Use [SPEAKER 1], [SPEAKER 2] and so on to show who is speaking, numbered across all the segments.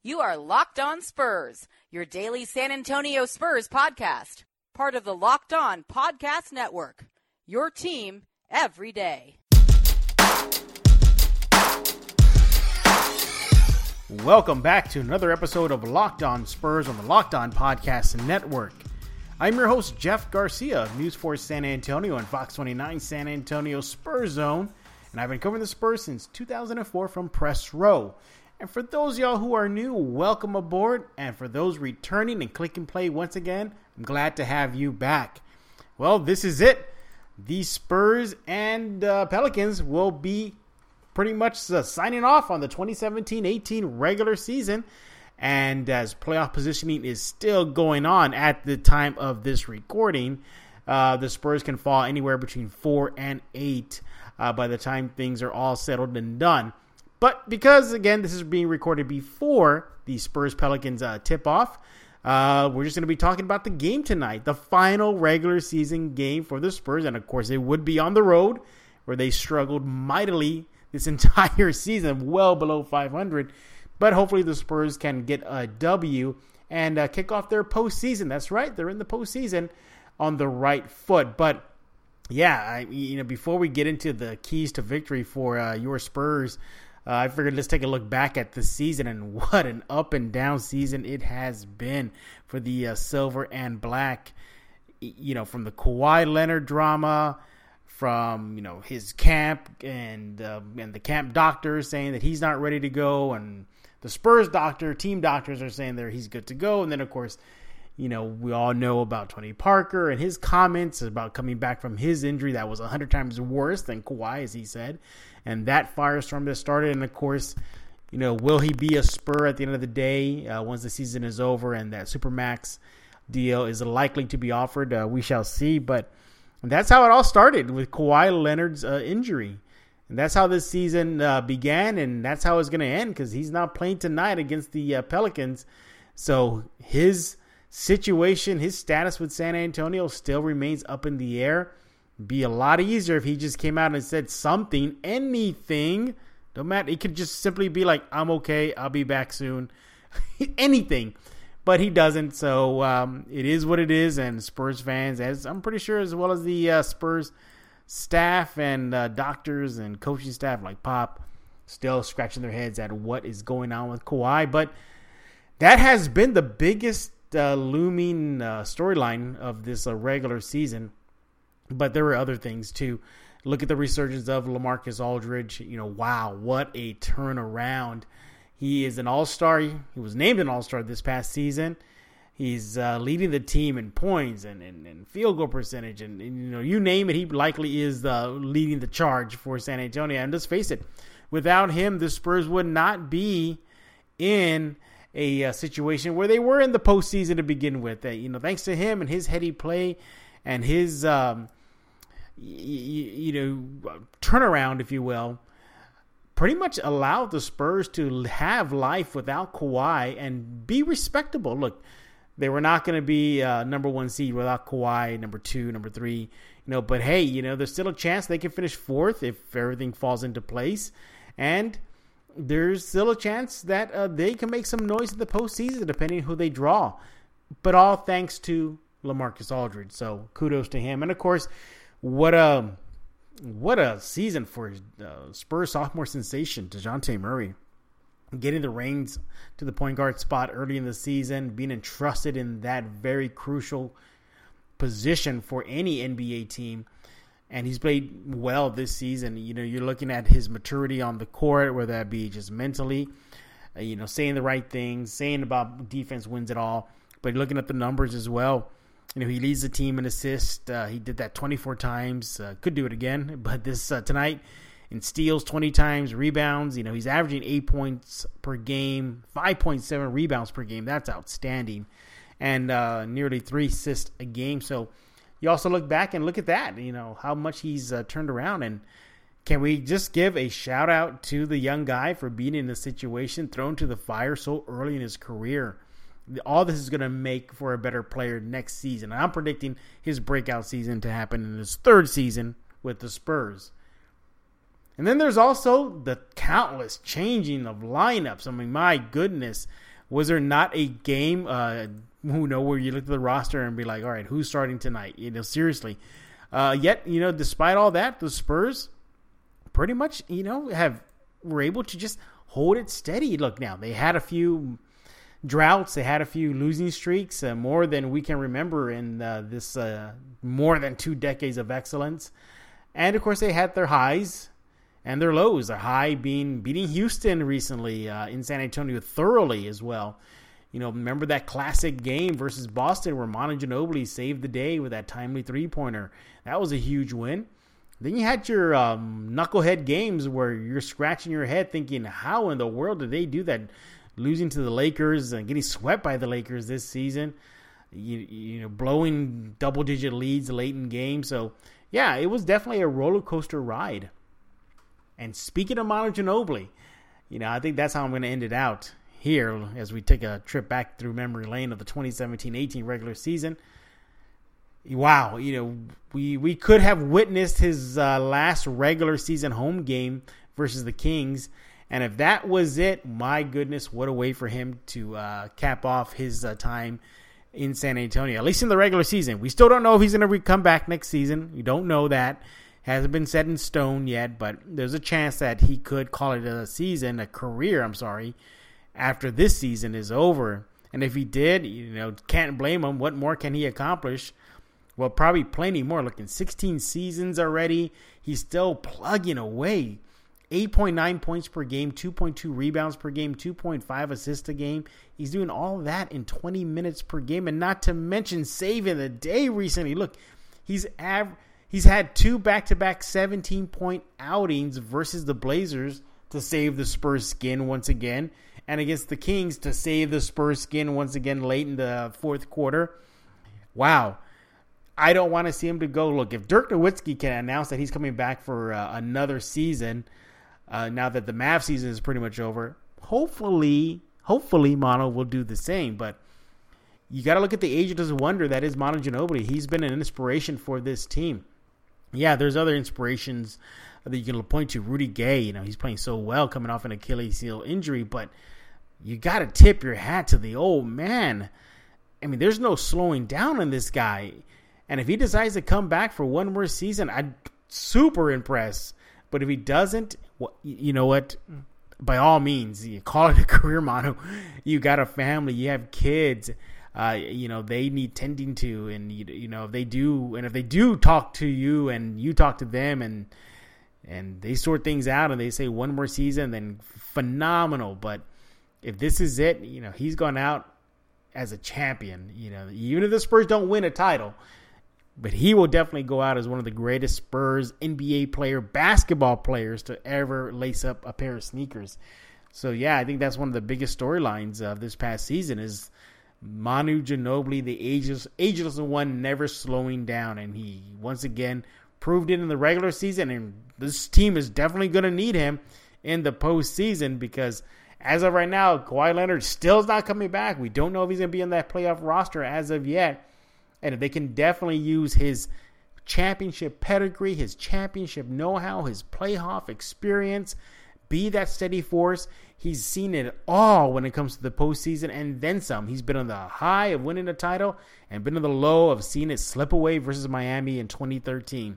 [SPEAKER 1] You are Locked On Spurs, your daily San Antonio Spurs podcast. Part of the Locked On Podcast Network, your team every day.
[SPEAKER 2] Welcome back to another episode of Locked On Spurs on the Locked On Podcast Network. I'm your host, Jeff Garcia of News Force San Antonio and Fox 29 San Antonio Spurs Zone, and I've been covering the Spurs since 2004 from Press Row. And for those of y'all who are new, welcome aboard. And for those returning and click and play once again, I'm glad to have you back. Well, this is it. The Spurs and Pelicans will be pretty much signing off on the 2017-18 regular season. And as playoff positioning is still going on at the time of this recording, the Spurs can fall anywhere between 4 and 8 by the time things are all settled and done. But because, again, this is being recorded before the Spurs-Pelicans tip-off, we're just going to be talking about the game tonight, the final regular season game for the Spurs. And, of course, it would be on the road where they struggled mightily this entire season, well below 500. But hopefully the Spurs can get a W and kick off their postseason. That's right, they're in the postseason on the right foot. But, yeah, before we get into the keys to victory for your Spurs, I figured let's take a look back at the season, and what an up and down season it has been for the silver and black. From the Kawhi Leonard drama, from his camp and the camp doctors saying that he's not ready to go, and the Spurs team doctors are saying that he's good to go, and then of course, we all know about Tony Parker and his comments about coming back from his injury that was 100 times worse than Kawhi, as he said. And that firestorm that started, and of course, will he be a Spur at the end of the day once the season is over and that Supermax deal is likely to be offered? We shall see. But that's how it all started with Kawhi Leonard's injury. And that's how this season began, and that's how it's going to end because he's not playing tonight against the Pelicans. So his situation, his status with San Antonio still remains up in the air. Be a lot easier if he just came out and said something, anything. Don't matter. He could just simply be like, I'm okay, I'll be back soon. Anything. But he doesn't, so it is what it is. And Spurs fans, as I'm pretty sure, as well as the Spurs staff and doctors and coaching staff like Pop, still scratching their heads at what is going on with Kawhi. But that has been the biggest looming storyline of this regular season. But there were other things too. Look at the resurgence of LaMarcus Aldridge. Wow, what a turnaround. He is an all-star. He was named an all-star this past season. He's leading the team in points and field goal percentage. And you name it, he likely is leading the charge for San Antonio. And let's face it, without him, the Spurs would not be in a situation where they were in the postseason to begin with. Thanks to him and his heady play and his turnaround, if you will, pretty much allowed the Spurs to have life without Kawhi and be respectable. Look, they were not going to be number one seed without Kawhi, number two, number three. But hey, there's still a chance they can finish fourth if everything falls into place, and there's still a chance that they can make some noise in the postseason, depending on who they draw. But all thanks to LaMarcus Aldridge. So kudos to him. And of course, what a season for Spurs sophomore sensation DeJounte Murray, getting the reins to the point guard spot early in the season, being entrusted in that very crucial position for any NBA team. And he's played well this season. You're looking at his maturity on the court, whether that be just mentally, saying the right things, saying about defense wins it all. But looking at the numbers as well, he leads the team in assists. He did that 24 times. Could do it again, but this tonight in steals 20 times, rebounds. He's averaging 8 points per game, 5.7 rebounds per game. That's outstanding, and nearly 3 assists a game. So you also look back and look at that. How much he's turned around. And can we just give a shout out to the young guy for being in a situation thrown to the fire so early in his career? All this is going to make for a better player next season. I'm predicting his breakout season to happen in his third season with the Spurs. And then there's also the countless changing of lineups. My goodness. Was there not a game, where you look at the roster and be like, all right, who's starting tonight? Seriously. Yet, despite all that, the Spurs pretty much, were able to just hold it steady. Look, now they had a few droughts, they had a few losing streaks, more than we can remember in this more than 2 decades of excellence. And of course, they had their highs and their lows. Their high being beating Houston recently in San Antonio thoroughly as well. Remember that classic game versus Boston where Manu Ginobili saved the day with that timely 3-pointer. That was a huge win. Then you had your knucklehead games where you're scratching your head thinking, how in the world did they do that? Losing to the Lakers and getting swept by the Lakers this season, blowing double-digit leads late in games. So, yeah, it was definitely a roller coaster ride. And speaking of Manu Ginobili, I think that's how I'm going to end it out here as we take a trip back through memory lane of the 2017-18 regular season. Wow, we could have witnessed his last regular season home game versus the Kings. And if that was it, my goodness, what a way for him to cap off his time in San Antonio, at least in the regular season. We still don't know if he's going to come back next season. We don't know that. Hasn't been set in stone yet, but there's a chance that he could call it a career, after this season is over. And if he did, can't blame him. What more can he accomplish? Well, probably plenty more. Looking 16 seasons already. He's still plugging away. 8.9 points per game, 2.2 rebounds per game, 2.5 assists a game. He's doing all that in 20 minutes per game, and not to mention saving the day recently. Look, he's had 2 back-to-back 17-point outings versus the Blazers to save the Spurs skin once again, and against the Kings to save the Spurs skin once again late in the fourth quarter. Wow. I don't want to see him to go. Look, if Dirk Nowitzki can announce that he's coming back for another season, now that the Mavs season is pretty much over, hopefully Manu will do the same. But you got to look at the ageless wonder that is Manu Ginobili. He's been an inspiration for this team. Yeah, there's other inspirations that you can point to. Rudy Gay, he's playing so well coming off an Achilles heel injury, but you got to tip your hat to the old man. I mean, there's no slowing down on this guy. And if he decides to come back for one more season, I'd super impressed. But if he doesn't, you know what? By all means, you call it a career, Manu. You got a family, you have kids. They need tending to, and if they do talk to you and you talk to them, and they sort things out and they say one more season, then phenomenal. But if this is it, he's gone out as a champion. Even if the Spurs don't win a title, but he will definitely go out as one of the greatest Spurs NBA basketball players to ever lace up a pair of sneakers. So, yeah, I think that's one of the biggest storylines of this past season is Manu Ginobili, the ageless one, never slowing down. And he, once again, proved it in the regular season. And this team is definitely going to need him in the postseason because as of right now, Kawhi Leonard still is not coming back. We don't know if he's going to be in that playoff roster as of yet. And they can definitely use his championship pedigree, his championship know-how, his playoff experience, be that steady force. He's seen it all when it comes to the postseason and then some. He's been on the high of winning a title and been on the low of seeing it slip away versus Miami in 2013.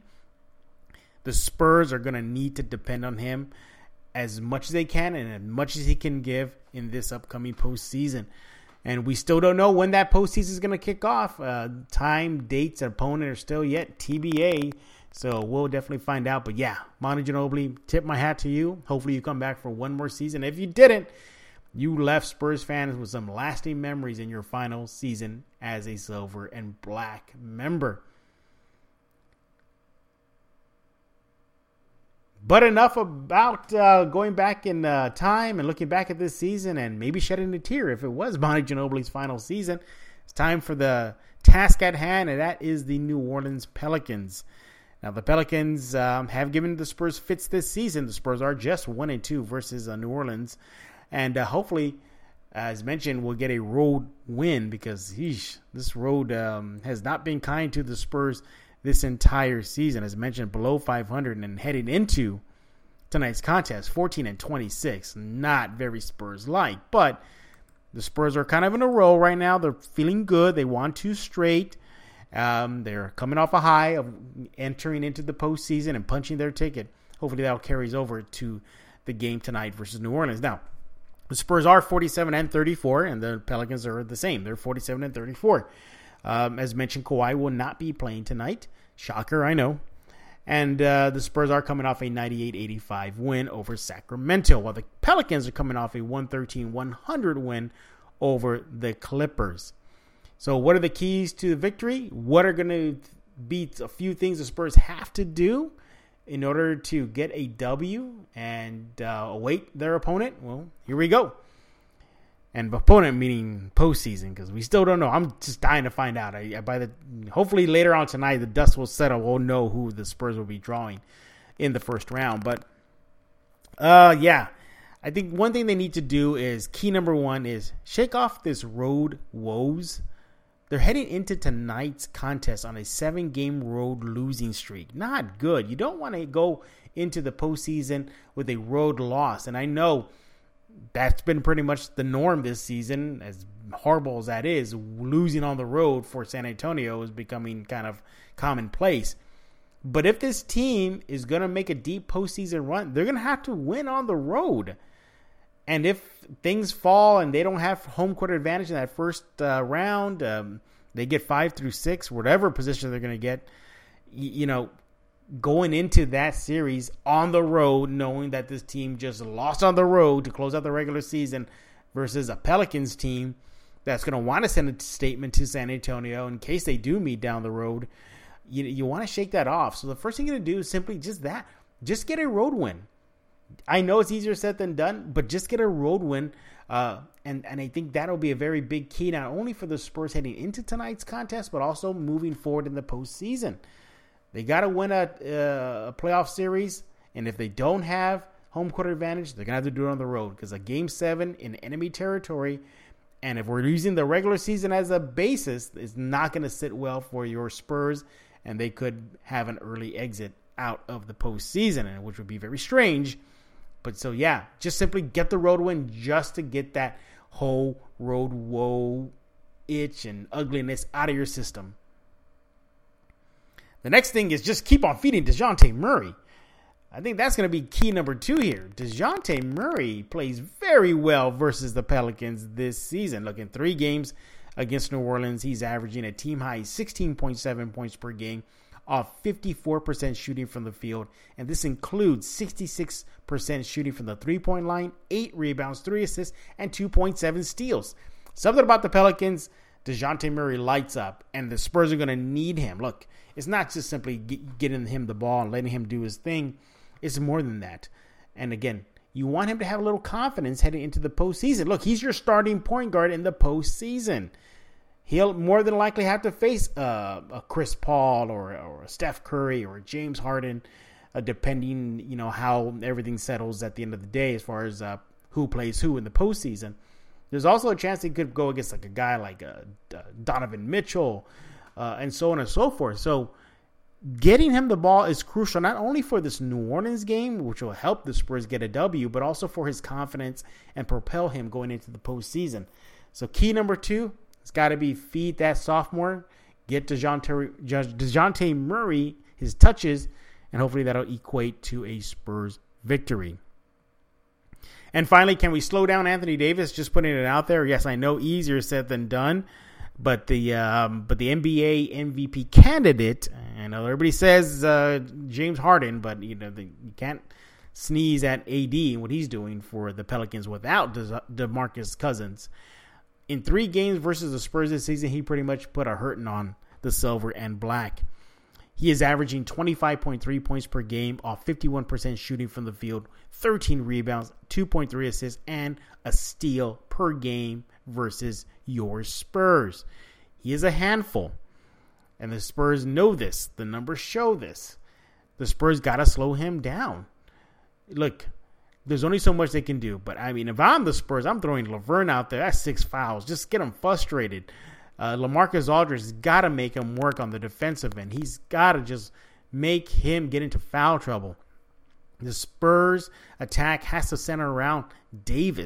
[SPEAKER 2] The Spurs are going to need to depend on him as much as they can and as much as he can give in this upcoming postseason. And we still don't know when that postseason is going to kick off. Time, dates, and opponent are still yet TBA. So we'll definitely find out. But yeah, Manu Ginobili, tip my hat to you. Hopefully you come back for one more season. If you didn't, you left Spurs fans with some lasting memories in your final season as a silver and black member. But enough about going back in time and looking back at this season and maybe shedding a tear if it was Manu Ginobili's final season. It's time for the task at hand, and that is the New Orleans Pelicans. Now, the Pelicans have given the Spurs fits this season. The Spurs are just 1-2 versus New Orleans. And hopefully, as mentioned, we'll get a road win because this road has not been kind to the Spurs this entire season. As mentioned, below 500 and heading into tonight's contest, 14-26. Not very Spurs-like, but The Spurs are kind of in a row right now. They're feeling good. They won 2 straight. They're coming off a high of entering into the postseason and punching their ticket. Hopefully that carries over to the game tonight versus New Orleans. Now, the Spurs are 47-34, and the Pelicans are the same. They're 47-34. As mentioned, Kawhi will not be playing tonight. Shocker, I know. And the Spurs are coming off a 98-85 win over Sacramento, while the Pelicans are coming off a 113-100 win over the Clippers. So what are the keys to the victory? What are going to be a few things the Spurs have to do in order to get a W and await their opponent? Well, here we go. And opponent meaning postseason, because we still don't know. I'm just dying to find out. Hopefully later on tonight, the dust will settle. We'll know who the Spurs will be drawing in the first round. But yeah, I think one thing they need to do is key number 1 is shake off this road woes. They're heading into tonight's contest on a 7-game road losing streak. Not good. You don't want to go into the postseason with a road loss. And I know that's been pretty much the norm this season. As horrible as that is, losing on the road for San Antonio is becoming kind of commonplace. But if this team is going to make a deep postseason run, they're going to have to win on the road. And if things fall and they don't have home court advantage in that first round, they get 5 through 6, whatever position they're going to get, going into that series on the road, knowing that this team just lost on the road to close out the regular season versus a Pelicans team that's going to want to send a statement to San Antonio in case they do meet down the road, you want to shake that off. So the first thing you're going to do is simply just get a road win. I know it's easier said than done, but just get a road win. And I think that'll be a very big key, not only for the Spurs heading into tonight's contest, but also moving forward in the postseason. They got to win a playoff series, and if they don't have home court advantage, they're going to have to do it on the road, because a Game 7 in enemy territory, and if we're using the regular season as a basis, is not going to sit well for your Spurs, and they could have an early exit out of the postseason, which would be very strange. But so, yeah, just simply get the road win just to get that whole road woe itch and ugliness out of your system. The next thing is just keep on feeding DeJounte Murray. I think that's going to be key number 2 here. DeJounte Murray plays very well versus the Pelicans this season. Look, in 3 games against New Orleans, he's averaging a team-high 16.7 points per game off 54% shooting from the field. And this includes 66% shooting from the three-point line, 8 rebounds, 3 assists, and 2.7 steals. Something about the Pelicans, DeJounte Murray lights up, and the Spurs are going to need him. Look, it's not just simply getting him the ball and letting him do his thing. It's more than that. And again, you want him to have a little confidence heading into the postseason. Look, he's your starting point guard in the postseason. He'll more than likely have to face a Chris Paul or a Steph Curry or a James Harden, depending, how everything settles at the end of the day as far as who plays who in the postseason. There's also a chance he could go against like a guy like Donovan Mitchell and so on and so forth. So getting him the ball is crucial, not only for this New Orleans game, which will help the Spurs get a W, but also for his confidence and propel him going into the postseason. So key number 2, it's got to be feed that sophomore, get DeJounte Murray his touches, and hopefully that'll equate to a Spurs victory. And finally, can we slow down Anthony Davis? Just putting it out there. Yes, I know easier said than done, but the NBA MVP candidate, I know everybody says James Harden, but you can't sneeze at AD and what he's doing for the Pelicans without DeMarcus Cousins. In 3 games versus the Spurs this season, he pretty much put a hurting on the silver and black. He is averaging 25.3 points per game off 51% shooting from the field, 13 rebounds, 2.3 assists, and a steal per game versus your Spurs. He is a handful, and the Spurs know this. The numbers show this. The Spurs got to slow him down. Look, there's only so much they can do, but I mean, if I'm the Spurs, I'm throwing Laverne out there. That's 6 fouls. Just get him frustrated. LaMarcus Aldridge has got to make him work on the defensive end. He's got to just make him get into foul trouble. The Spurs attack has to center around Davis.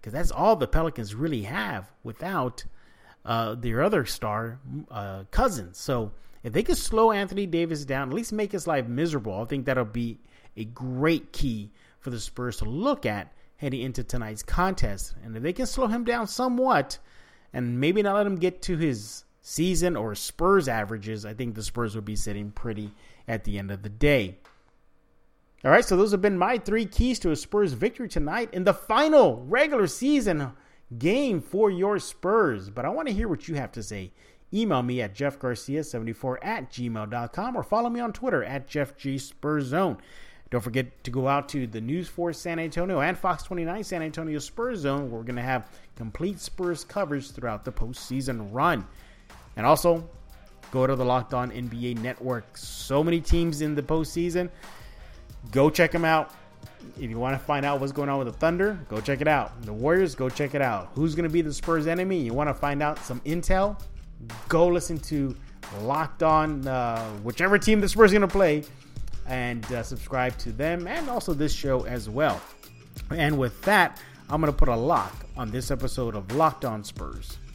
[SPEAKER 2] because that's all the Pelicans really have without their other star, Cousins. So if they could slow Anthony Davis down, at least make his life miserable, I think that'll be a great key for the Spurs to look at heading into tonight's contest. And if they can slow him down somewhat and maybe not let him get to his season or Spurs averages, I think the Spurs will be sitting pretty at the end of the day. All right, so those have been my 3 keys to a Spurs victory tonight in the final regular season game for your Spurs. But I want to hear what you have to say. Email me at jeffgarcia74@gmail.com or follow me on Twitter at JeffGSpursZone. Don't forget to go out to the News Force San Antonio and Fox 29 San Antonio Spurs Zone, where we're going to have complete Spurs coverage throughout the postseason run. And also, go to the Locked On NBA Network. So many teams in the postseason. Go check them out. If you want to find out what's going on with the Thunder, go check it out. The Warriors, go check it out. Who's going to be the Spurs enemy? You want to find out some intel? Go listen to Locked On, whichever team the Spurs are going to play, and subscribe to them and also this show as well. And with that, I'm going to put a lock on this episode of Locked On Spurs.